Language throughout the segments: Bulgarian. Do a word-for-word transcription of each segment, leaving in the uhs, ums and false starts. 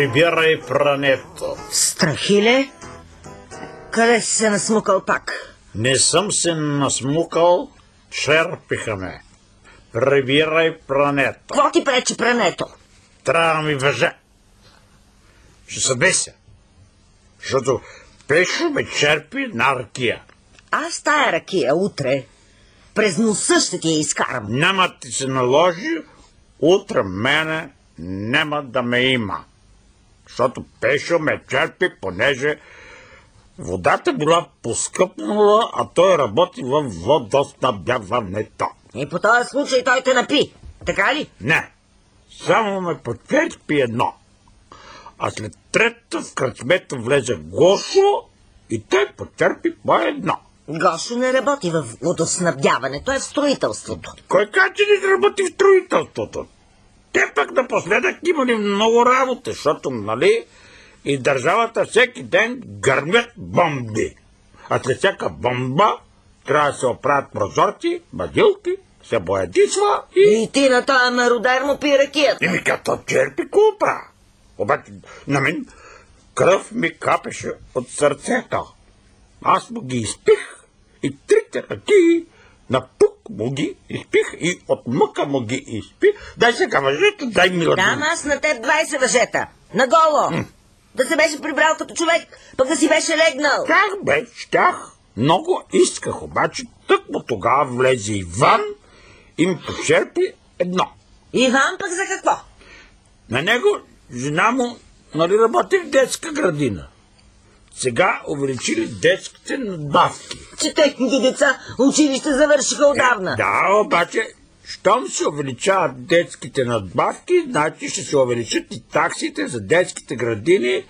Прибирай прането. Страхиле? Къде си се насмукал пак? Не съм се насмукал, черпиха ме. Прибирай прането. Какво ти пречи прането? Трябва да ми въже. Ще се беся. Защото Пешо ме черпи на ракия. Аз тая ракия утре през носа ще ти я изкарам. Няма ти се наложи, утре мене няма да ме има. Защото Пешо ме черпи, понеже водата била поскъпнала, а той работи в водоснабдяването. И по този случай той те напи, така ли? Не, само ме почерпи едно. А след трета в кръчмета влезе Гошо и той почерпи по едно. Гошо не работи в водоснабдяването, е в строителството. Кой каза, че не работи в строителството? Те пък напоследък имали много работа, защото, нали, и държавата всеки ден гърмят бомби. А след всяка бомба трябва да се оправят прозорци, бадилки, се боядисва и... И ти на този мародер му пи ракията. И ми като черпи купа. Обаче на мен кръв ми капеше от сърцето. Аз му ги изпих и трите ръки на пук му ги изпих и от мъка му ги изпих. Дай сега въжето, дай ми лади. Дам аз на теб двайсет въжета. Наголо. М. Да се беше прибрал като човек, пък да си беше легнал. Щях бе, щях. Много исках, обаче тъкмо тогава влезе Иван и ми почерпи едно. Иван пък за какво? На него жена му, нали, работи в детска градина. Сега увеличили детските надбавки. Че техните деца училище завършиха отдавна. Е, да, обаче, щом се увеличават детските надбавки, значи ще се увеличат и таксите за детските градини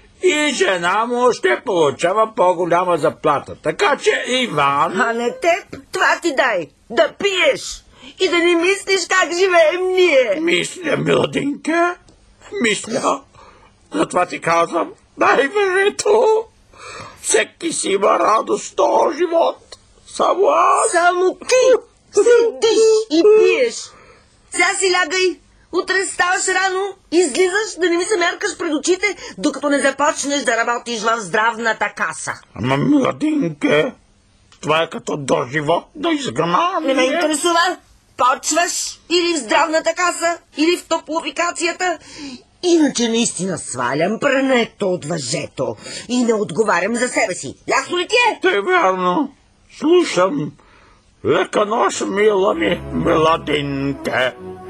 и жена му ще получава по-голяма заплата. Така че, Иван... А не теб, това ти дай, да пиеш и да не мислиш как живеем ние. Мисля, миладинка, мисля. Затова ти казвам, дай въжето. Всеки си има радост в този живот. Само аз. Само ти седиш и пиеш. Сега си лягай. Утре ставаш рано, излизаш да не ми се меркаш пред очите, докато не започнеш да работиш в здравната каса. Ама, младинке, това е като до живот, до изгнание. Не ме интересува. Почваш или в здравната каса, или в топлофикацията. Иначе наистина свалям прането от въжето и не отговарям за себе си. Ясно ли ти е? Те вярно. Слушам. Лека нощ, мила ми, младинке.